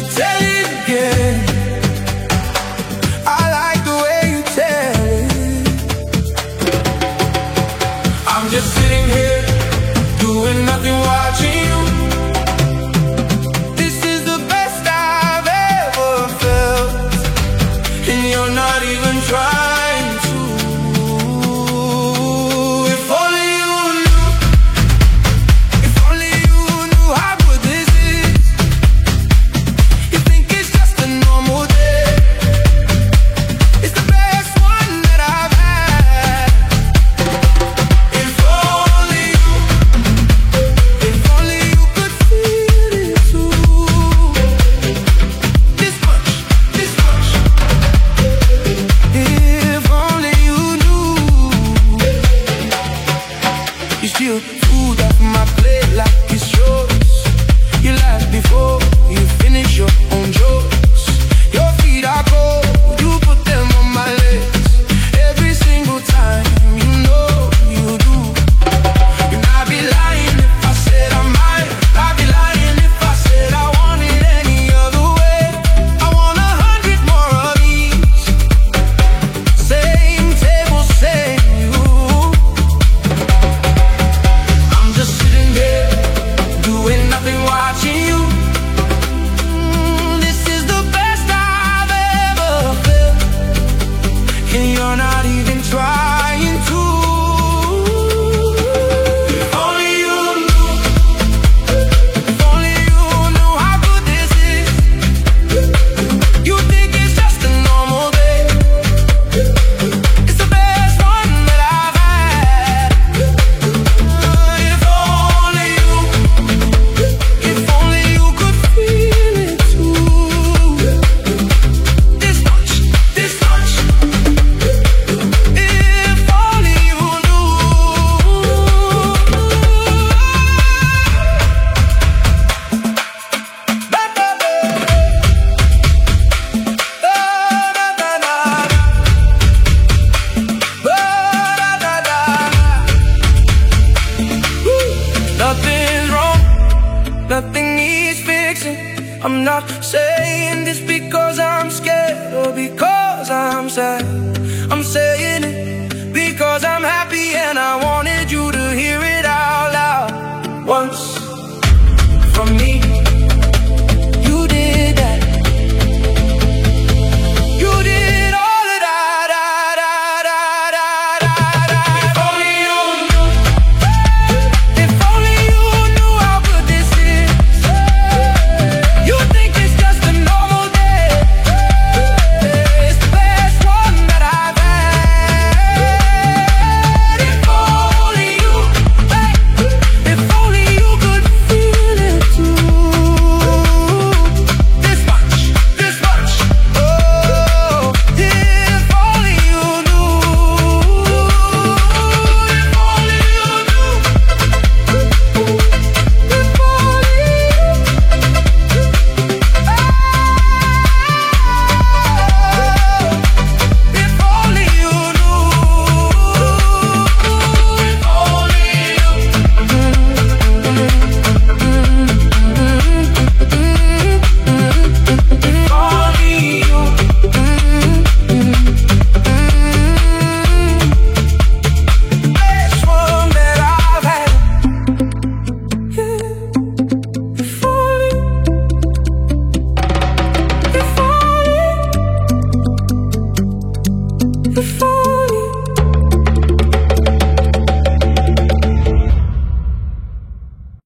tell it again. I like the way you tell it. I'm just sitting here doing nothing, watching you. This is the best I've ever felt, and you're not even trying to. If only you knew, if only you knew how good this is. You think it's just a normal day. It's the best one that I've had. If only you, if only you could feel it too. This much, this much. If only you knew. You steal food off my plate like it's yours. You laugh before you finish your own jokes. Your feet are cold, you put them on my legs. Every single time, you know you do. And I'd be lying if I said I might. I'd be lying if I said I want it any other way. I want 100 more of these. Same table, same you. I'm just sitting there doing nothing, watching you. This is the best I've ever felt, and you're not even trying to. If only you knew, if only you knew how good this is. You think it's just a normal day. It's the best one that I've had. If only you, if only you could feel it too. This much, this much. If only you knew. Ba, ba, ba. Da, da, da, da. Ba, da, da, da. Nothing's wrong, nothing needs fixing. I'm not saying this because I'm scared or because I'm sad. I'm saying it because I'm happy, and I wanted you to hear it out loud once.